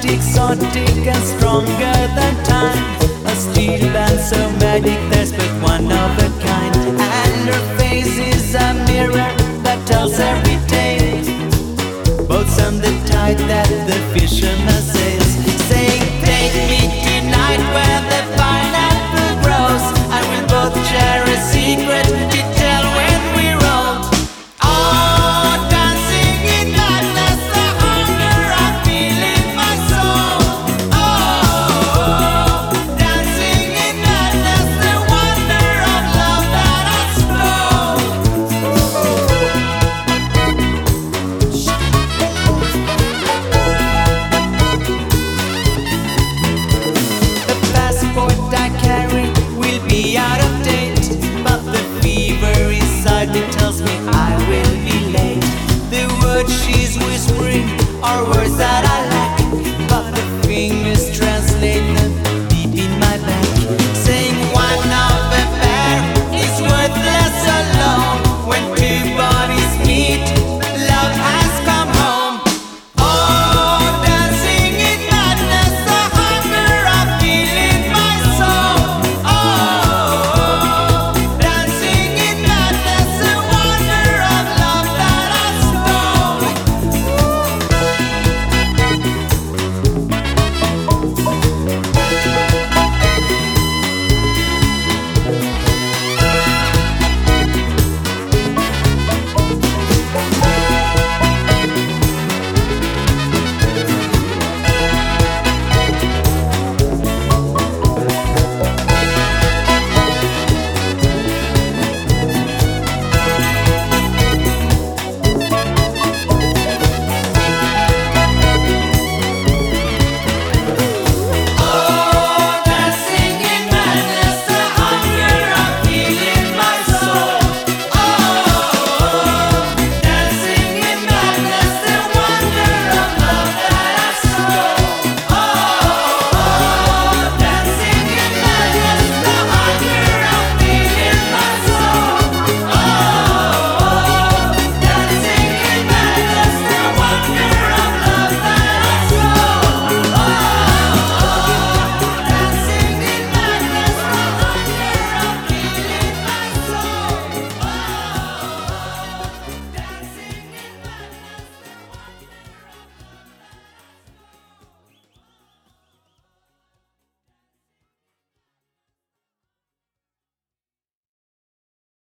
exotic and stronger than time. A steel band so magic, there's but one of a kind. And her face is a mirror that tells every tale, boats on the tide that the fisherman sails, saying, take me tonight where the pineapple grows, and we'll both share a secret to tell when we're old. Oh, dancing in madness, the hunger I feel in my soul. Oh, dancing in madness, the wonder of love that I stole. The passport I carry will be out of date, but the fever inside me tells me I will be late. The words she's whispering are words that I